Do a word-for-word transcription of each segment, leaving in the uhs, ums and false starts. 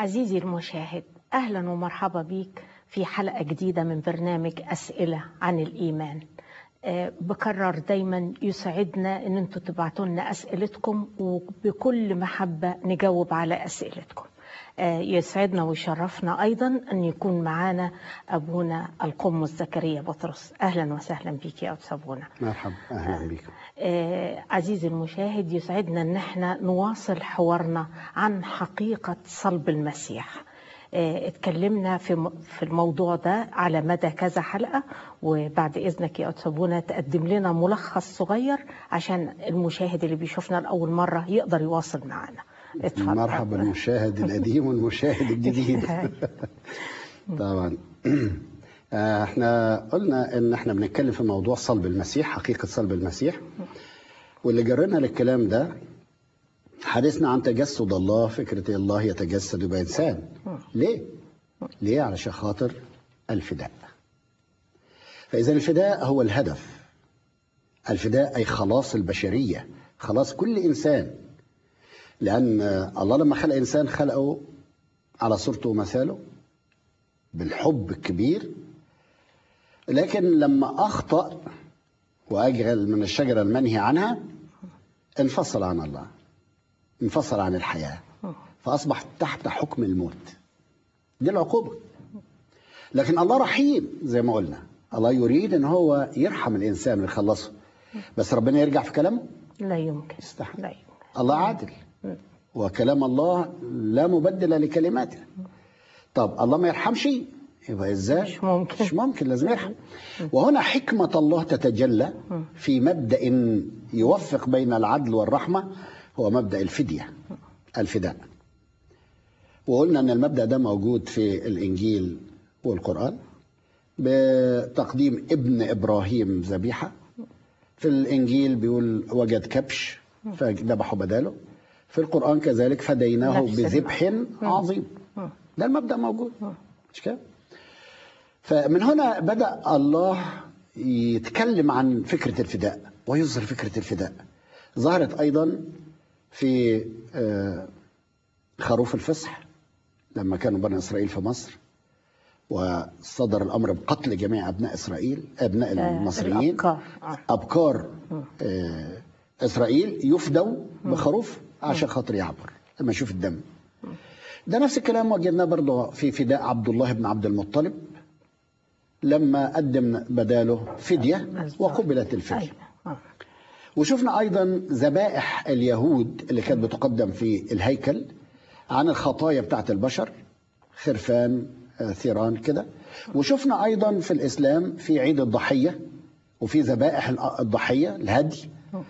عزيزي المشاهد، أهلا ومرحبا بيك في حلقة جديدة من برنامج أسئلة عن الإيمان. أه بكرر دايما يسعدنا أن أنتوا تبعتوا لنا أسئلتكم، وبكل محبة نجاوب على أسئلتكم. أه يسعدنا ويشرفنا أيضا أن يكون معنا أبونا القمص زكريا بطرس. أهلا وسهلا بيك يا أستاذ أبونا. مرحبا، أهلا بك. أه عزيزي المشاهد، يسعدنا أن احنا نواصل حوارنا عن حقيقة صلب المسيح. اه اتكلمنا في في الموضوع ده على مدى كذا حلقة، وبعد إذنك يا أستاذ أبونا تقدم لنا ملخص صغير عشان المشاهد اللي بيشوفنا لأول مرة يقدر يواصل معنا. اتفضل. مرحبا المشاهد القديم والمشاهد الجديد. طبعا احنا قلنا ان احنا بنتكلم في موضوع صلب المسيح، حقيقة صلب المسيح، واللي جرنا للكلام ده حديثنا عن تجسد الله، فكرة الله يتجسد بإنسان. ليه؟ ليه؟ علشان خاطر الفداء. فإذا الفداء هو الهدف، الفداء أي خلاص البشرية، خلاص كل إنسان، لأن الله لما خلق إنسان خلقه على صورته ومثاله بالحب الكبير، لكن لما أخطأ وأجعل من الشجرة المنهي عنها انفصل عن الله، انفصل عن الحياة، فأصبح تحت حكم الموت. دي العقوبة. لكن الله رحيم زي ما قلنا، الله يريد ان هو يرحم الإنسان ويخلصه، بس ربنا يرجع في كلامه؟ لا يمكن. استحيل. لا يمكن. الله عادل، وكلام الله لا مبدل لكلماته. طب الله ما يرحمش؟ يبقى ازاي؟ مش ممكن. مش ممكن، لازم يرحم. وهنا حكمة الله تتجلى في مبدأ يوفق بين العدل والرحمة، هو مبدأ الفدية، الفداء. وقلنا ان المبدأ ده موجود في الإنجيل والقرآن بتقديم ابن إبراهيم ذبيحة. في الإنجيل بيقول وجد كبش فذبحوا بداله، في القرآن كذلك فديناه بذبح عظيم. ده المبدأ موجود، مش كده؟ فمن هنا بدأ الله يتكلم عن فكرة الفداء ويظهر فكرة الفداء. ظهرت أيضا في خروف الفصح لما كانوا بني إسرائيل في مصر، وصدر الأمر بقتل جميع أبناء إسرائيل، أبناء المصريين، أبكار إسرائيل يفدوا بخروف عشان خاطر يعبر لما يشوف الدم. ده نفس الكلام وجدناه برضه في فداء عبد الله بن عبد المطلب لما قدم بداله فدية وقبلت الفدية. وشفنا أيضا ذبائح اليهود اللي كانت بتقدم في الهيكل عن الخطايا بتاعت البشر، خرفان، ثيران كده. وشفنا أيضا في الإسلام في عيد الضحية وفي ذبائح الضحية الهدي،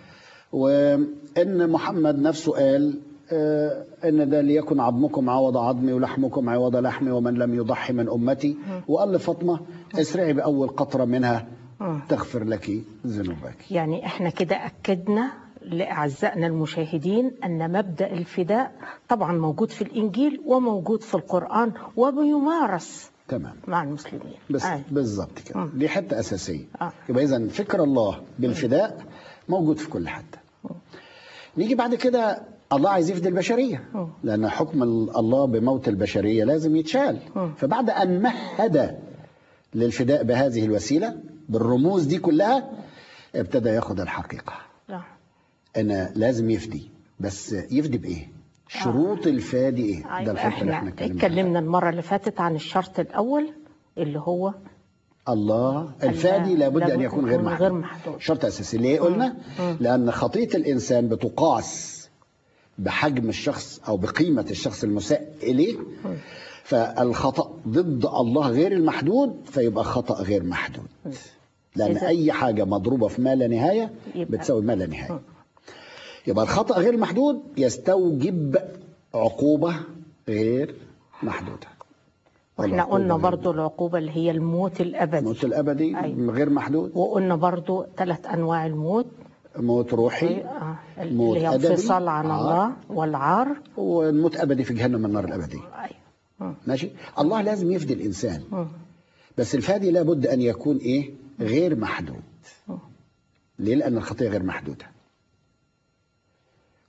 وإن محمد نفسه قال إن ده ليكن عظمكم عوض عظمي ولحمكم عوض لحمي ومن لم يضحي من أمتي. وقال لفاطمة اسرعي بأول قطرة منها تغفر لك ذنوبك. يعني احنا كده أكدنا لأعزائنا المشاهدين أن مبدأ الفداء طبعا موجود في الإنجيل وموجود في القرآن وبيمارس تمام مع المسلمين. بس آه. بالظبط كده، دي حتة أساسية. آه. يبقى إذن فكر الله بالفداء موجود في كل حتة. نيجي بعد كده، الله عايز يفدي البشرية، لأن حكم الله بموت البشرية لازم يتشال. فبعد أن مهد للفداء بهذه الوسيلة بالرموز دي كلها، ابتدى ياخد الحقيقة أنا لازم يفدي، بس يفدي بإيه؟ شروط الفادي إيه؟ أيوة. ده الحته اللي احنا اتكلمنا المرة اللي فاتت عن الشرط الأول اللي هو الله الفادي لابد أن يكون غير محدود, غير محدود. شرط أساسي. ليه قلنا؟ مم. لأن خطية الإنسان بتقاس بحجم الشخص أو بقيمة الشخص المساء إليه. مم. فالخطأ ضد الله غير المحدود فيبقى خطأ غير محدود. مم. لأن أي حاجة مضروبة في ما لا نهاية بتساوي ما لا نهاية. يبقى الخطأ غير محدود يستوجب عقوبة غير محدودة. واحنا قلنا برضو العقوبة اللي هي الموت الأبدي، الموت الأبدي. أيوة. غير محدود. وقلنا برضو ثلاث أنواع الموت: موت روحي، آه. موت اللي هي انفصال عن عار. الله والعار، والموت أبدي في جهنم النار الأبدي. أيوة. ماشي. الله لازم يفدي الإنسان، م. بس الفادي لابد أن يكون إيه؟ غير محدود. م. ليه؟ لأن الخطية غير محدودة.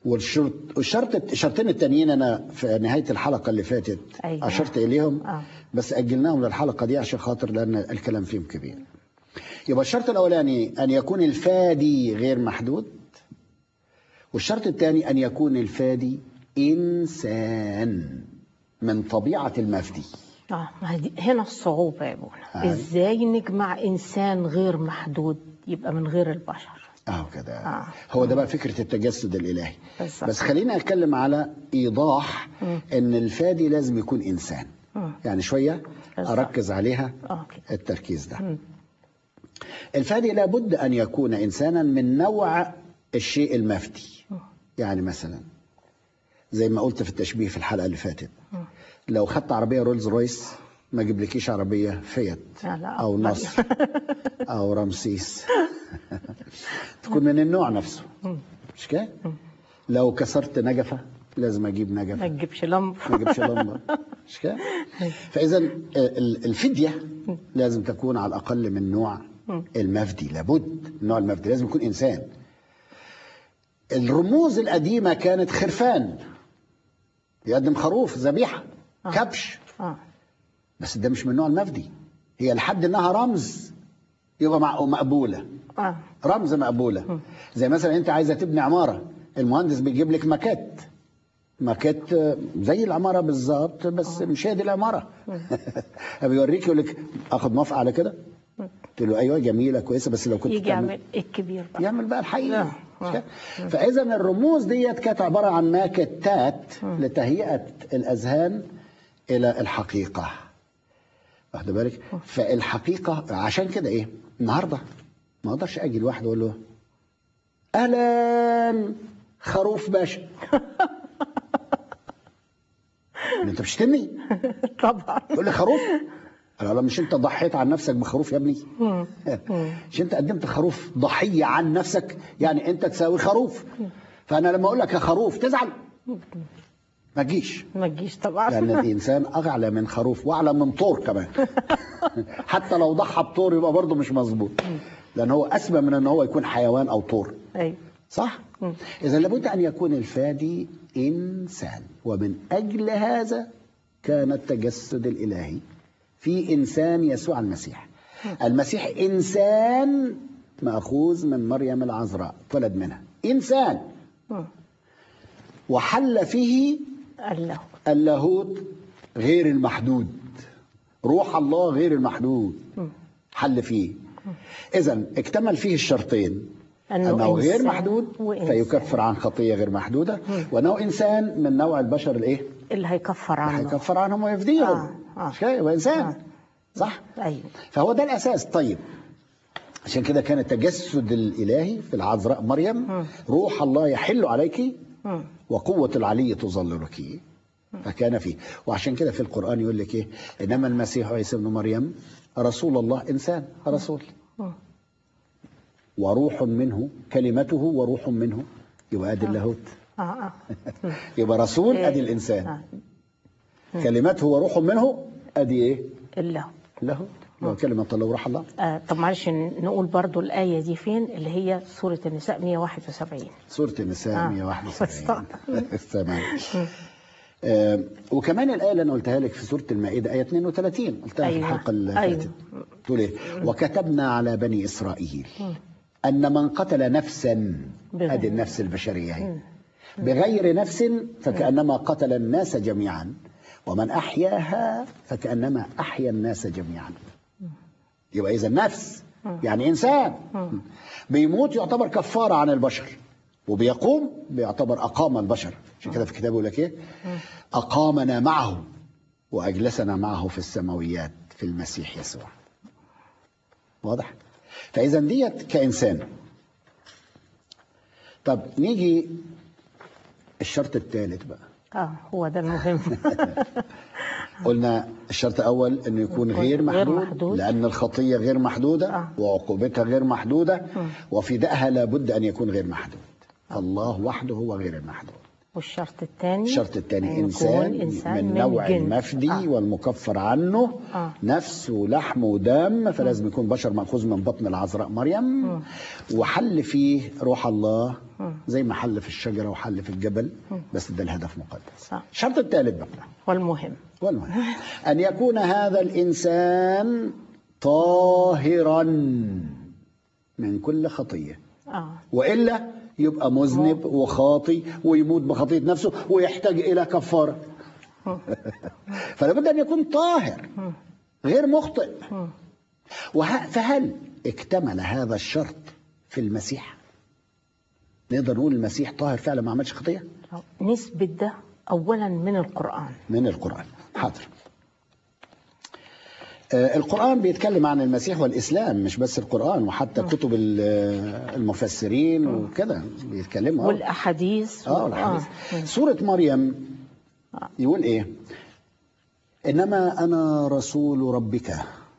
والشرط والشرط الشرطين التانيين انا في نهايه الحلقه اللي فاتت أيوة. اشرت اليهم آه. بس اجلناهم للحلقه دي عشان خاطر لان الكلام فيهم كبير. يبقى الشرط الاولاني ان يكون الفادي غير محدود، والشرط الثاني ان يكون الفادي انسان من طبيعه المفدي. اه ما دي هنا الصعوبة يا ابونا. آه. ازاي نجمع انسان غير محدود يبقى من غير البشر؟ اه كده. آه. هو ده بقى فكره التجسد الالهي. بالظبط. بس خلينا اتكلم على ايضاح مم. ان الفادي لازم يكون انسان. مم. يعني شويه بالظبط. اركز عليها اه كده. التركيز ده. مم. الفادي لابد ان يكون انسانا من نوع الشيء المفدي. مم. يعني مثلا زي ما قلت في التشبيه في الحلقه اللي فاتت، مم. لو خدت عربيه رولز رويس ما اجيبلكيش عربيه فيات لا لا او أفضل. نصر او رمسيس تكون من النوع نفسه. مم. مش كده؟ لو كسرت نجفه لازم اجيب ما نجفه، تجيبش لمب. ما اجيبش لمبه. مش كده؟ فاذا ال- الفديه لازم تكون على الاقل من نوع المفدي، لابد النوع المفدي لازم يكون انسان. الرموز القديمه كانت خرفان يقدم خروف ذبيحه آه. كبش، اه بس ده مش من نوع المفدي. هي لحد انها رمز يبقى مع- مقبوله، اه رمز مقبوله. زي مثلا انت عايزه تبني عماره، المهندس بيجيب لك ماكيت، ماكيت زي العماره بالظبط بس مش هي دي العماره. بيوريك يقول لك اخد موافقه على كده، تقول له ايوه جميله كويسه بس لو كنت يجي تعمل- يعمل الكبير بقى. يعمل بقى الحقيقي. آه. مش آه. كده؟ فاذا الرموز ديت كانت عباره عن ماكتات لتهيئه الاذهان الى الحقيقه. واخد بالك؟ فالحقيقه عشان كده ايه النهارده ما اقدرش اجي لواحد اقول له اهلا خروف باشا. انت بتشتمني؟ طبعا. يقول لي خروف؟ قال له مش انت ضحيت عن نفسك بخروف يا ابني؟ مم. مش انت قدمت خروف ضحيه عن نفسك؟ يعني انت تساوي خروف. فانا لما اقول لك يا خروف تزعل؟ ما تجيش، ما تجيش طبعا. لان الانسان اعلى من خروف واعلى من طور كمان. حتى لو ضحى بطور يبقى برضه مش مظبوط، لان هو اسمى من ان هو يكون حيوان او طور. ايوه صح؟ اذا لابد ان يكون الفادي انسان، ومن اجل هذا كان التجسد الالهي في انسان يسوع المسيح. المسيح انسان ماخوذ من مريم العذراء، ولد منها انسان، مم. وحل فيه الله. اللاهوت غير المحدود، روح الله غير المحدود حل فيه. اذا اكتمل فيه الشرطين، أنه انه غير إنسان محدود وإنسان. فيكفر عن خطيه غير محدوده، وانه انسان من نوع البشر الايه اللي هيكفر عنه. هيكفر عنهم ويفديهم. آه. آه. مش كده؟ يبقى انسان. آه. صح. ايوه فهو ده الاساس. طيب عشان كده كان التجسد الالهي في العذراء مريم، روح الله يحل عليك مم. وقوة العلي تظللك، فكان فيه. وعشان كده في القرآن يقول لك إيه؟ إنما المسيح عيسى ابن مريم رسول الله، إنسان رسول، مم. وروح منه، كلمته وروح منه، يبقى أدي اللاهوت. اه اه يبقى رسول إيه. أدي الإنسان، آه. كلمته وروح منه أدي إيه؟ الله. اللاهوت، هو كلمة الله وروح الله. آه طب معلش نقول برضو الآية دي فين، اللي هي سورة النساء مئة وواحد وسبعين. سورة النساء آه. مئة وواحد وسبعين. بس تمام. آه وكمان الآية اللي أنا قلتها لك في سورة المائدة آية اثنين وثلاثين قلتها أيوة. في الحلقة اللي أيوة. فاتت. تقول إيه؟ وكتبنا على بني إسرائيل أن من قتل نفسا، بغير. أدي النفس البشرية هي، بغير نفس فكأنما قتل الناس جميعا، ومن أحياها فكأنما أحيا الناس جميعا. يبقى إذا النفس يعني إنسان بيموت يعتبر كفارة عن البشر، وبيقوم بيعتبر أقام البشر. عشان كده في كتابه يقول لك إيه؟ أقامنا معه وأجلسنا معه في السماويات في المسيح يسوع. واضح؟ فإذا ديت كإنسان. طب نيجي الشرط الثالث بقى. اه هو ده المهم. قلنا الشرط الأول أنه يكون غير محدود, غير محدود. لأن الخطية غير محدودة آه. وعقوبتها غير محدودة، وفدائها لابد أن يكون غير محدود. الله وحده هو غير المحدود. والشرط الثاني الشرط الثاني إنسان, إنسان من نوع المفدي آه. والمكفر عنه آه. نفس ولحم ودم، فلازم يكون بشر مأخوذ من بطن العذراء مريم م. وحل فيه روح الله م. زي ما حل في الشجرة وحل في الجبل م. بس ده الهدف مقدس. الشرط الثالث بقى والمهم والمهم أن يكون هذا الإنسان طاهرا من كل خطية آه. وإلا يبقى مذنب وخاطي ويموت بخطية نفسه ويحتاج إلى كفارة. فلا بد أن يكون طاهر غير مخطئ. فهل اكتمل هذا الشرط في المسيح؟ نقدر نقول المسيح طاهر فعلا ما عملش خطية؟ نثبت ده أولا من القرآن. من القرآن حاضر. القرآن بيتكلم عن المسيح والإسلام، مش بس القرآن، وحتى م. كتب المفسرين وكده بيتكلموا. والأحاديث اه والأحاديث. آه. سورة مريم يقول إيه؟ إنما أنا رسول ربك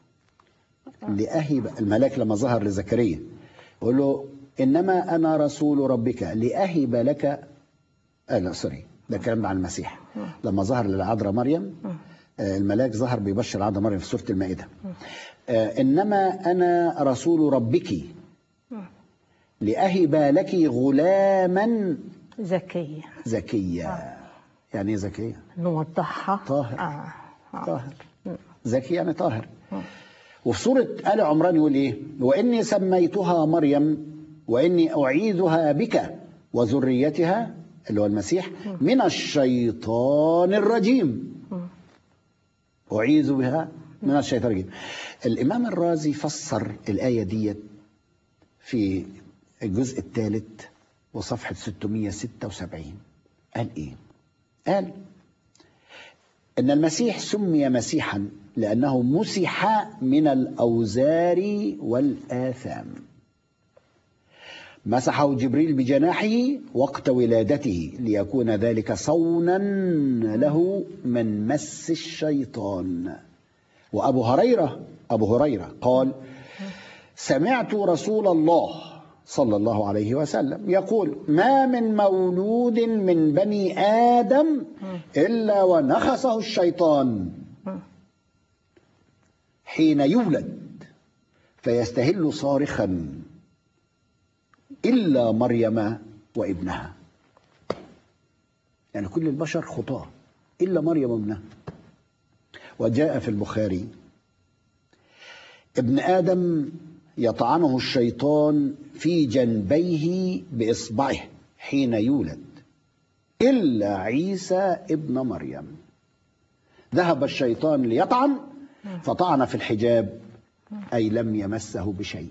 لأهب. الملاك لما ظهر لزكريا يقول له إنما أنا رسول ربك لأهب لك. آه لا سوري، ده الكلام عن المسيح. لما ظهر للعذراء مريم الملاك ظهر بيبشر العذراء مريم في سورة المائدة. إنما أنا رسول ربك لأهب لك غلاما زكيا. زكيا آه. يعني ايه زكيا؟ نوضحها. طاهر. آه. آه. طاهر. زكي يعني طاهر. آه. وفي سورة آل عمران يقول إيه؟ وإني سميتها مريم وإني أعيذها بك وذريتها اللي هو المسيح من الشيطان الرجيم. أعيذ بها من الشيطان الرجيم. الإمام الرازي فسر الآية دي في الجزء الثالث وصفحة ستمائة وستة وسبعين. قال إيه؟ قال إن المسيح سمي مسيحا لأنه مسح من الأوزار والآثام. مسحه جبريل بجناحه وقت ولادته ليكون ذلك صونا له من مس الشيطان. وأبو هريرة أبو هريرة قال سمعت رسول الله صلى الله عليه وسلم يقول ما من مولود من بني آدم إلا ونخسه الشيطان حين يولد فيستهل صارخا إلا مريم وابنها. يعني كل البشر خطاة إلا مريم وابنها. وجاء في البخاري ابن آدم يطعنه الشيطان في جنبيه بإصبعه حين يولد إلا عيسى ابن مريم. ذهب الشيطان ليطعن فطعن في الحجاب أي لم يمسه بشيء.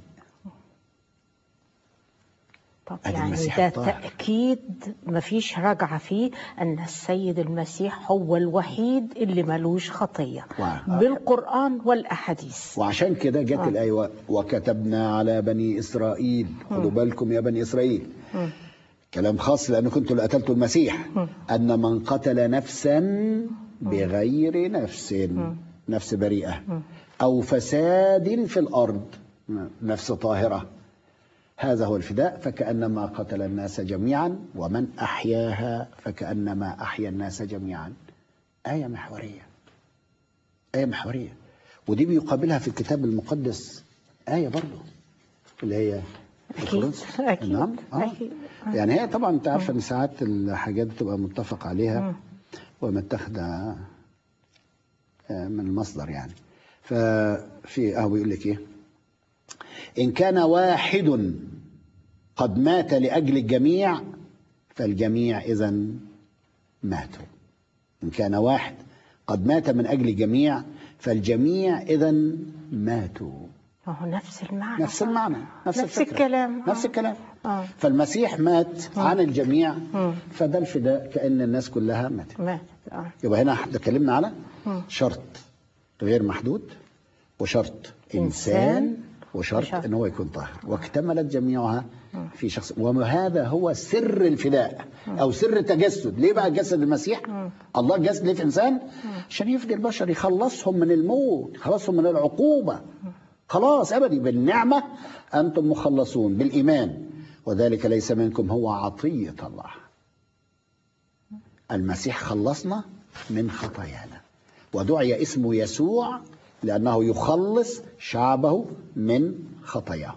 طب يعني ده تأكيد مفيش رجعة فيه أن السيد المسيح هو الوحيد اللي ملوش خطية و... بالقرآن والأحاديث. وعشان كده جت آه. الآية وكتبنا على بني إسرائيل. خدوا بالكم يا بني إسرائيل. م. كلام خاص لأن كنتوا اللي قتلتوا المسيح. م. أن من قتل نفسا بغير نفس م. نفس بريئة م. أو فساد في الأرض نفس طاهرة هذا هو الفداء فكأنما قتل الناس جميعا ومن أحياها فكأنما أحيا الناس جميعا. آية محورية آية محورية ودي بيقابلها في الكتاب المقدس آية برضو اللي هي أكيد أكيد, نعم. آه. أكيد. يعني هي طبعا أنت عارفة أن ساعات الحاجات بتبقى متفق عليها ومتاخدة من المصدر يعني. ففي أهو بيقول لك إيه إن كان واحد قد مات لأجل الجميع فالجميع إذن ماتوا. إن كان واحد قد مات من أجل الجميع فالجميع إذن ماتوا. أهو نفس المعنى نفس المعنى نفس, نفس الكلام نفس الكلام آه. فالمسيح مات آه. عن الجميع آه. فده الفداء كأن الناس كلها ماتت. ماتت آه. يبقى هنا تكلمنا على آه. شرط غير محدود وشرط إنسان, إنسان وشرط ان هو يكون طاهر واكتملت جميعها في شخص. وهذا هو سر الفداء او سر التجسد. ليه بقى جسد المسيح؟ الله جسد ليه في انسان عشان يفدي البشر يخلصهم من الموت يخلصهم من العقوبة. خلاص ابدي بالنعمة انتم مخلصون بالايمان وذلك ليس منكم هو عطية الله. المسيح خلصنا من خطايانا، ودعي اسمه يسوع لأنه يخلص شعبه من خطاياهم.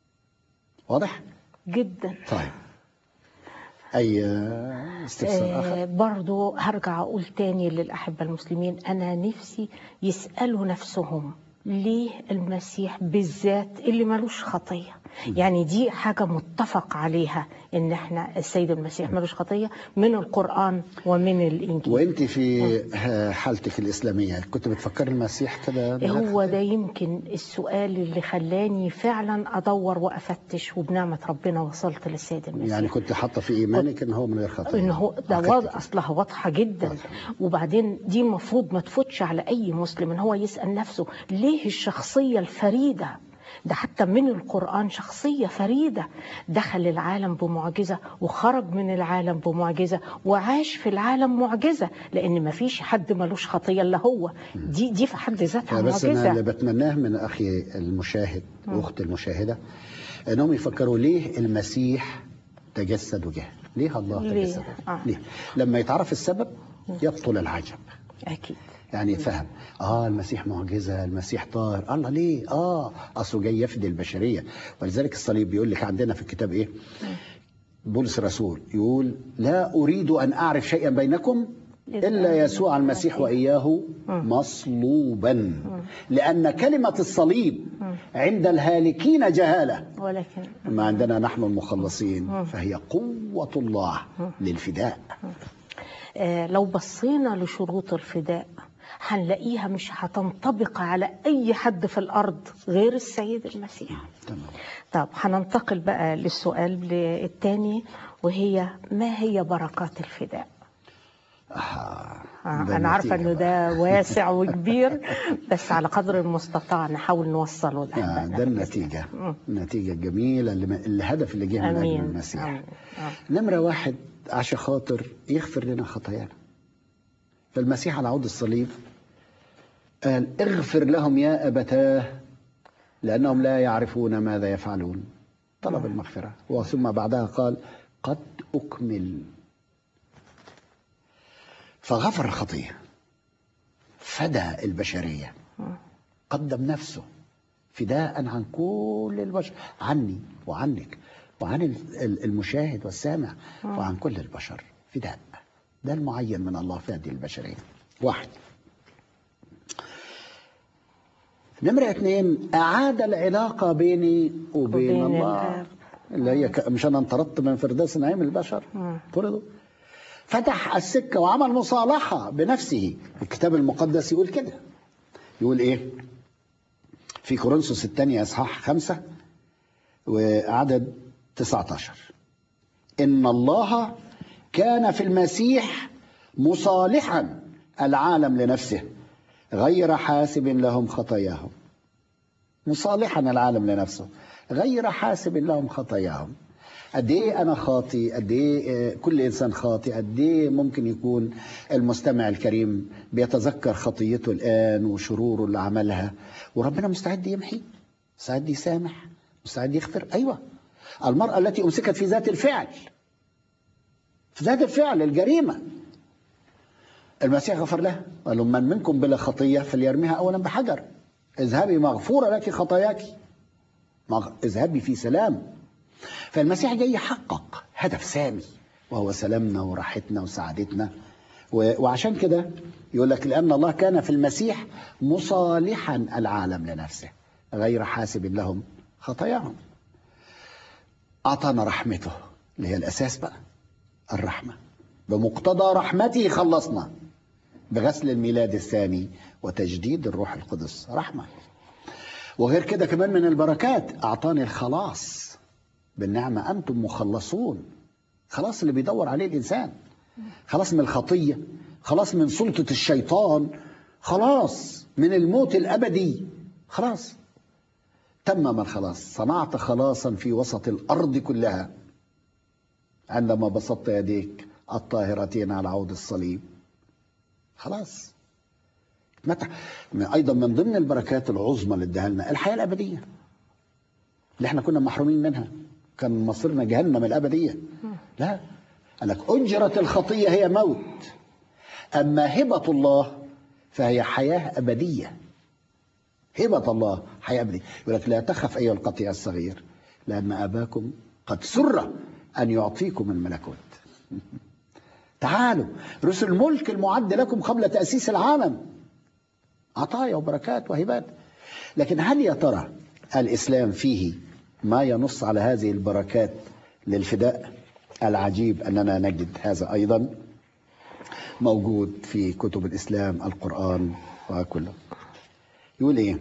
واضح؟ جدا. طيب، أي استفسار آخر؟ آه برضو هرجع أقول تاني للأحبة المسلمين، أنا نفسي يسألوا نفسهم ليه المسيح بالذات اللي ملوش خطية؟ يعني دي حاجة متفق عليها إن إحنا السيد المسيح ملوش خطية من القرآن ومن الإنجيل. وإنت في حالتك الإسلامية كنت بتفكر المسيح كده؟ هو ده يمكن السؤال اللي خلاني فعلا أدور وأفتش، وبنعمة ربنا وصلت للسيد المسيح. يعني كنت حاطة في إيمانك إن هو من غير خطية؟ إن هو ده واضح، أصلها واضحة جدا. وبعدين دي المفروض ما تفوتش على أي مسلم إن هو يسأل نفسه ليه الشخصية الفريدة ده، حتى من القرآن شخصية فريدة دخل العالم بمعجزة وخرج من العالم بمعجزة وعاش في العالم معجزة، لأن ما فيش حد ملوش خطية إلا هو. دي دي في حد ذاتها بس معجزة. أنا اللي بتمناه من أخي المشاهد وأخت المشاهدة أنهم يفكروا ليه المسيح تجسد وجه، ليه الله ليه؟ تجسد وجه؟ آه. ليه؟ لما يتعرف السبب يبطل العجب. أكيد. يعني فهم اه المسيح معجزه، المسيح طاهر، الله ليه؟ اه اصله جاي يفدي البشريه. ولذلك الصليب بيقول لك عندنا في الكتاب ايه؟ بولس الرسول يقول لا اريد ان اعرف شيئا بينكم الا يسوع المسيح واياه مصلوبا، لان كلمه الصليب عند الهالكين جهاله، ولكن ما عندنا نحن المخلصين فهي قوه الله للفداء. آه لو بصينا لشروط الفداء هنلاقيها مش هتنطبق على أي حد في الأرض غير السيد المسيح. تمام. طب هننتقل بقى للسؤال الثاني، وهي ما هي بركات الفداء؟ آه آه أنا عارفة أنه ده واسع وكبير، بس على قدر المستطاع نحاول نوصله لها. آه ده النتيجة، النتيجة الجميلة اللي الهدف اللي جه من أجل المسيح. أمين. نمرة واحد عشان خاطر يغفر لنا خطايانا. فالمسيح على عود الصليب قال اغفر لهم يا أبتاه لأنهم لا يعرفون ماذا يفعلون، طلب المغفرة، وثم بعدها قال قد أكمل، فغفر الخطية، فدى البشرية، قدم نفسه فداء عن كل البشر، عني وعنك وعن المشاهد والسامع وعن كل البشر، فداء. ده المعين من الله في هذه البشرية. واحد. نمرة اثنين أعاد العلاقة بيني وبين, وبين الله، اللي هي مش أنا انطردت من فردوس نعيم البشر، طردوا، فتح السكة وعمل مصالحة بنفسه. الكتاب المقدس يقول كده، يقول إيه في كورنثوس الثانية إصحاح خمسة وعدد تسعة عشر: إن الله كان في المسيح مصالحا العالم لنفسه غير حاسب لهم خطاياهم. مصالحا العالم لنفسه غير حاسب لهم خطاياهم. قد ايه انا خاطي، قد ايه كل انسان خاطي، قد ايه ممكن يكون المستمع الكريم بيتذكر خطيته الان وشروره اللي عملها، وربنا مستعد يمحي، مستعد يسامح، مستعد يغفر. ايوه، المرأة التي امسكت في ذات الفعل، في ذات الفعل الجريمة، المسيح غفر لها، قال لهم من منكم بلا خطية فليرميها أولا بحجر، اذهبي مغفورة لك خطاياك، اذهبي في سلام. فالمسيح جاي يحقق هدف سامي وهو سلامنا وراحتنا وسعادتنا. وعشان كده يقول لك لأن الله كان في المسيح مصالحا العالم لنفسه غير حاسب لهم خطاياهم. أعطانا رحمته اللي هي الأساس بقى، الرحمة، بمقتضى رحمته خلصنا بغسل الميلاد الثاني وتجديد الروح القدس، رحمة. وغير كده كمان من البركات أعطاني الخلاص بالنعمة، أنتم مخلصون. خلاص اللي بيدور عليه الإنسان، خلاص من الخطية، خلاص من سلطة الشيطان، خلاص من الموت الأبدي، خلاص تمم الخلاص. صنعت خلاصا في وسط الأرض كلها عندما بسطت يديك الطاهرتين على عود الصليب. خلاص متى. أيضا من ضمن البركات العظمى اللي اداها لنا الحياة الأبدية اللي احنا كنا محرومين منها، كان مصيرنا جهنم الأبدية. لا، قال لك أجرة الخطية هي موت، أما هبة الله فهي حياة أبدية. هبة الله حياة أبدية. يقول لك لا تخف أيها القطيع الصغير لأن أباكم قد سر أن يعطيكم الملكوت. تعالوا رسل الملك المعد لكم قبل تأسيس العالم، عطايا وبركات وهبات. لكن هل يا ترى الإسلام فيه ما ينص على هذه البركات للفداء؟ العجيب أننا نجد هذا أيضا موجود في كتب الإسلام، القرآن وكله. يقول إيه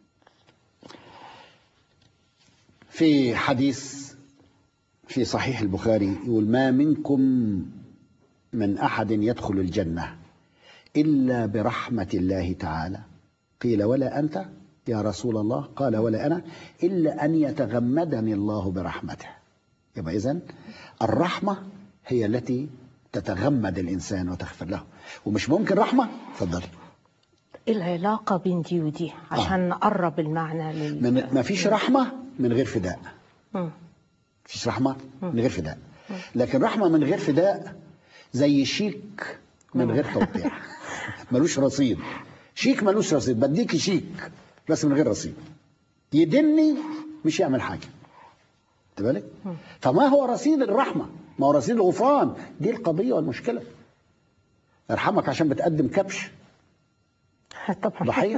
في حديث في صحيح البخاري؟ يقول ما منكم من أحد يدخل الجنة إلا برحمة الله تعالى. قيل ولا أنت يا رسول الله؟ قال ولا أنا إلا أن يتغمدني الله برحمته. يبقى إذن الرحمة هي التي تتغمد الإنسان وتغفر له. ومش ممكن رحمة. تفضل. العلاقة بين دي ودي عشان آه. نقرب المعنى لل... من ما فيش رحمة من غير فداء. م. فيش رحمة من غير فداء. لكن رحمة من غير فداء زي شيك من غير توقيع. ملوش رصيد. شيك ملوش رصيد، بديكي شيك بس من غير رصيد، يدني مش يعمل حاجة. تبالك؟ فما هو رصيد الرحمة؟ ما هو رصيد الغفران. دي القضية والمشكلة. ارحمك عشان بتقدم كبش طبعا ضحية.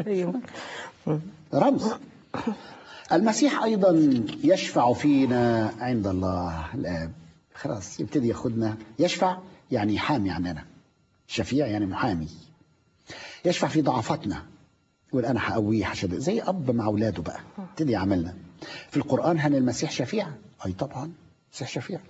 رمز. المسيح أيضا يشفع فينا عند الله الآب. خلاص يبتدي ياخدنا. يشفع يعني يحامي عننا. شفيع يعني محامي. يشفع في ضعفاتنا، يقول أنا هقويه حشد زي أب مع أولاده بقى. ابتدي يعملنا. في القرآن هل المسيح شفيع؟ أي طبعا المسيح شفيع.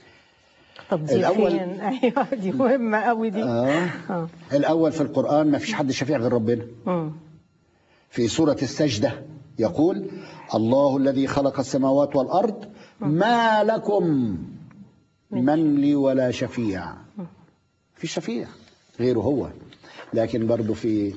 طب دي الأول فين؟ أيوة دي مهمة قوي دي. آه. آه. الأول في القرآن ما فيش حد شفيع غير ربنا. م. في سورة السجدة يقول الله الذي خلق السماوات والأرض ما لكم من لي ولا شفيع. في شفيع غيره هو. لكن برضو في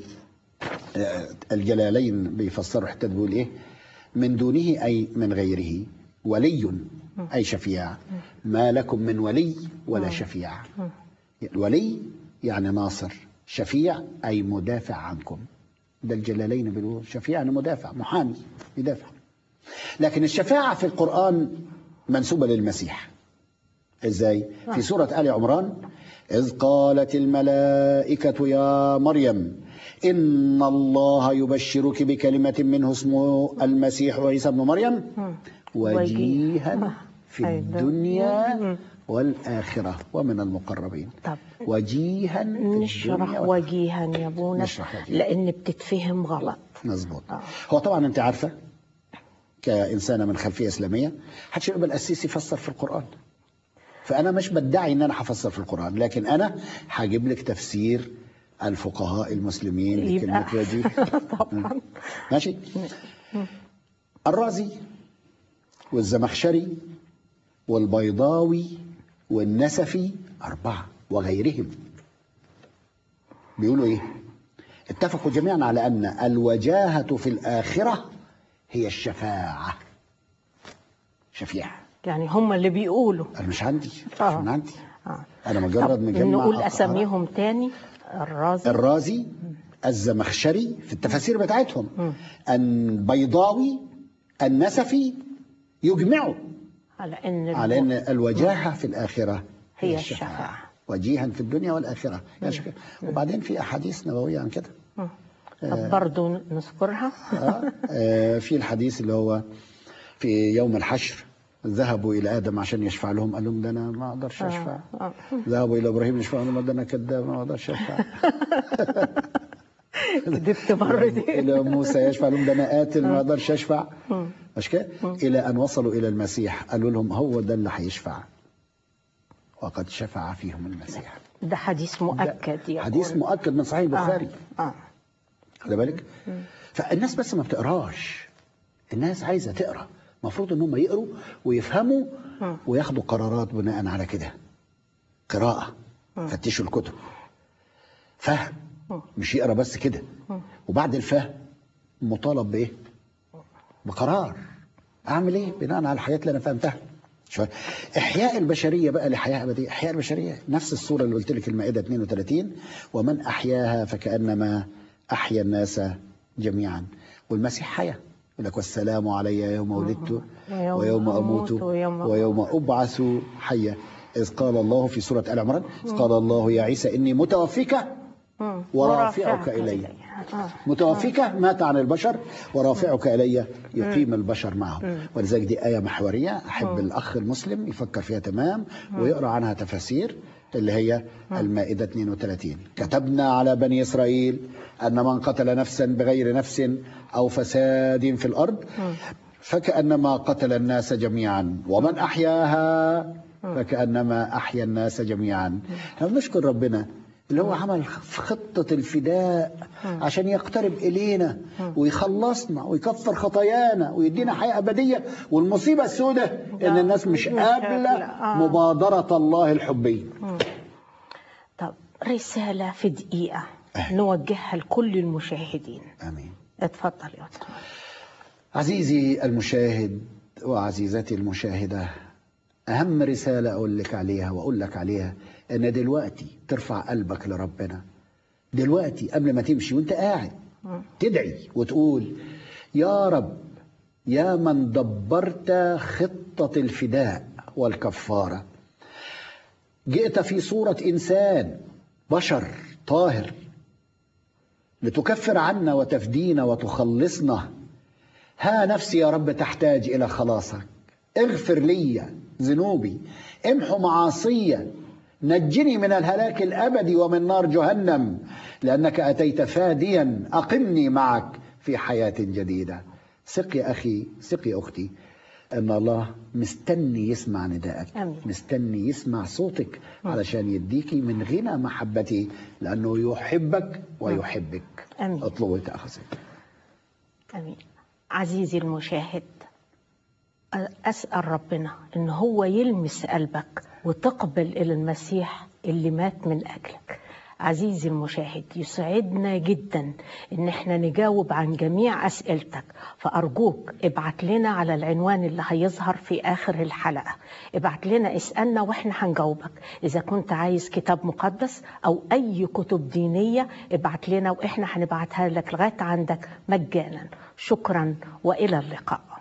الجلالين بيفسروا حتى بيقول إيه من دونه أي من غيره ولي أي شفيع. ما لكم من ولي ولا شفيع. الولي يعني ناصر، شفيع أي مدافع عنكم. ده الجلالين بيقولوا شفيع يعني مدافع، محامي يدافع. لكن الشفاعة في القرآن منسوبة للمسيح. إزاي؟ في سورة آل عمران إذ قالت الملائكة يا مريم إن الله يبشرك بكلمة منه اسمه المسيح عيسى ابن مريم وجيها في الدنيا والآخرة ومن المقربين. طب وجيها في نشرح وجيها يا ابونا لأن بتتفهم غلط. مظبوط. آه. هو طبعا أنت عارفة كإنسانة من خلفية إسلامية حدش يقبل السيسي يفسر في القرآن. فأنا مش بدعي إن أنا هفسر في القرآن، لكن أنا هجيب لك تفسير الفقهاء المسلمين لكلمة وجيه. طبعا. ماشي. الرازي والزمخشري والبيضاوي والنسفي أربعة وغيرهم بيقولوا إيه؟ اتفقوا جميعا على أن الوجاهة في الآخرة هي الشفاعة. شفيع يعني هم اللي بيقولوا. أنا مش عندي. آه. مش عندي. آه. أنا مجرد مجمع. نقول أساميهم تاني. الرازي الرازي الزمخشري في التفاسير بتاعتهم، البيضاوي النسفي يجمعوا على ان على ان الوجاهه في الاخره هي الشفاعه. وجيها في الدنيا والاخره هي الشفاعه. وبعدين في احاديث نبويه عن كده. طب برضه نذكرها. آه آه في الحديث اللي هو في يوم الحشر ذهبوا الى ادم عشان يشفع لهم، قال لهم ده انا ما اقدرش اشفع. آه. آه. ذهبوا الى ابراهيم يشفع لهم، ده انا كذاب ما اقدرش اشفع. كذبت مرتين. الى موسى يشفع لهم، ده انا قاتل ما اقدرش اشفع. مش كده؟ الى ان وصلوا الى المسيح قالوا لهم هو ده اللي هيشفع، وقد شفع فيهم المسيح. ده حديث مؤكد. يقول حديث مؤكد من صحيح البخاري. اه اه خلي بالك. فالناس بس ما بتقراش، الناس عايزه تقرا. المفروض ان هم يقروا ويفهموا وياخدوا قرارات بناء على كده. قراءه، فتشوا الكتب، فهم، مش يقرا بس كده. وبعد الفهم مطالب بايه؟ بقرار. اعمل ايه بناء على الحاجات اللي انا فهمتها. شو إحياء البشرية بقى لحياة أبدية. إحياء البشرية نفس الصورة اللي قلت لك، المائدة اثنين وثلاثين، ومن أحياها فكأنما أحيا الناس جميعا. والمسيح حيا، يقول لك والسلام علي يوم ولدت ويوم أموت ويوم أبعث حيا. إذ قال الله في سورة آل عمران، إذ قال الله يا عيسى إني متوفيك ورافعك إلي. متوفيك مات عن البشر، ورافعك إلي يقيم البشر معه. ولذلك دي آية محورية، أحب الأخ المسلم يفكر فيها تمام ويقرأ عنها تفاسير، اللي هي المائدة اثنين وثلاثين. كتبنا على بني إسرائيل أن من قتل نفسا بغير نفس أو فساد في الأرض فكأنما قتل الناس جميعا، ومن أحياها فكأنما أحيا الناس جميعا. نشكر ربنا اللي هو عمل خطة الفداء عشان يقترب إلينا ويخلصنا ويكفر خطايانا ويدينا حياة أبدية. والمصيبة السوداء إن الناس مش قابلة مبادرة الله الحبية. طب رسالة في دقيقة نوجهها لكل المشاهدين. آمين. اتفضل يا أستاذ. عزيزي المشاهد وعزيزتي المشاهدة، أهم رسالة أقول لك عليها وأقول لك عليها أن دلوقتي ترفع قلبك لربنا. دلوقتي قبل ما تمشي وانت قاعد تدعي وتقول يا رب يا من دبرت خطة الفداء والكفارة، جئت في صورة إنسان بشر طاهر لتكفر عنا وتفدينا وتخلصنا. ها نفسي يا رب تحتاج إلى خلاصك، اغفر لي ذنوبي، امحو معاصي، نجني من الهلاك الأبدي ومن نار جهنم، لأنك أتيت فاديا، أقمني معك في حياة جديدة. ثق يا أخي، ثق يا أختي، أن الله مستني يسمع نداءك. أمين. مستني يسمع صوتك علشان يديكي من غنى محبتي، لأنه يحبك ويحبك. أمين. اطلبوا تأخذ. أمين. عزيزي المشاهد، أسأل ربنا إن هو يلمس قلبك وتقبل إلى المسيح اللي مات من أجلك. عزيزي المشاهد، يسعدنا جدا إن احنا نجاوب عن جميع أسئلتك، فأرجوك ابعت لنا على العنوان اللي هيظهر في آخر الحلقة. ابعت لنا اسألنا وإحنا هنجاوبك. إذا كنت عايز كتاب مقدس أو أي كتب دينية ابعت لنا وإحنا هنبعتها لك لغاية عندك مجانا. شكرا وإلى اللقاء.